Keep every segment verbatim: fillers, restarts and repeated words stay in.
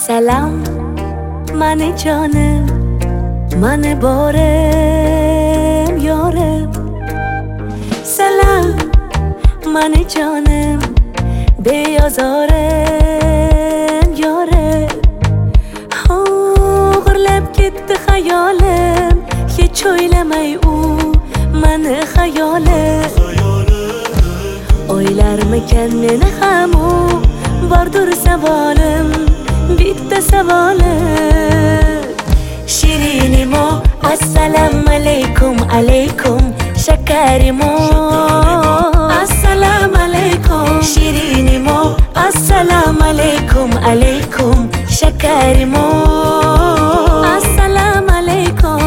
Assalam, mani jonim, mani borim, yorim. Salam, mani jonim, beyozorim, yorim. O'g'irlab ketdi xayolim, hech o'ylamay u mani xayolim. O'ylarmikan meni ham u, bordur savolim, bitta savolim. Shirinimo, assalomu alaykum, alaykum, shakarimo, assalomu alaykum. Shirinimo, assalomu alaykum, alaykum, shakarimo, assalomu alaykum.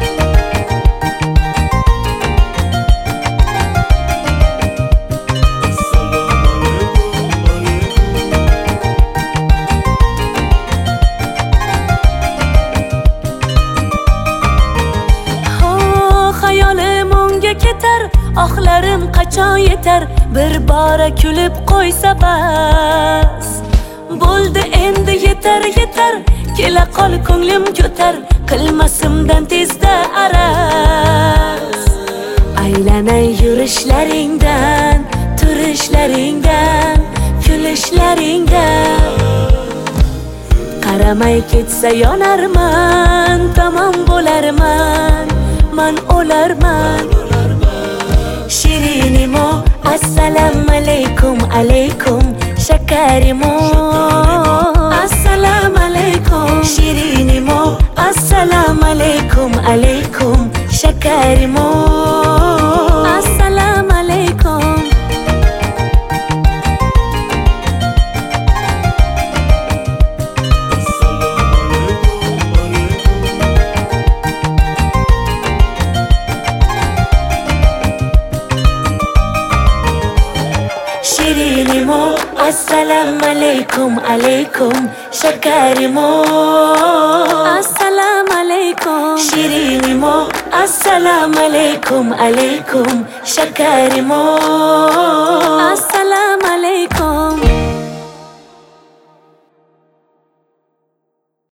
Ketar, oxlarim qachon yetar, bir bora kulib qo'ysa bas. Bo'ldi endi yetar yetar, kela qol ko'nglim ko'tar, qilmasimdan tezda araz. Aylanay yurishlaringdan, turishlaringdan, kulishlaringdan. Qaramay ketsa yonarman, tamom bo'larman, man o'larman. Shirinimo, assalomu alaykum, alaykum, shakarimo, assalomu alaykum. Shirinimo, assalomu alaykum, alaykum, shakarimo, assalomu alaykum. Shirinimo, assalomu alaykum, alaykum, shakarimo, assalomu alaykum. Shirinimo, assalomu alaykum, alaykum, shakarimo, assalomu alaykum.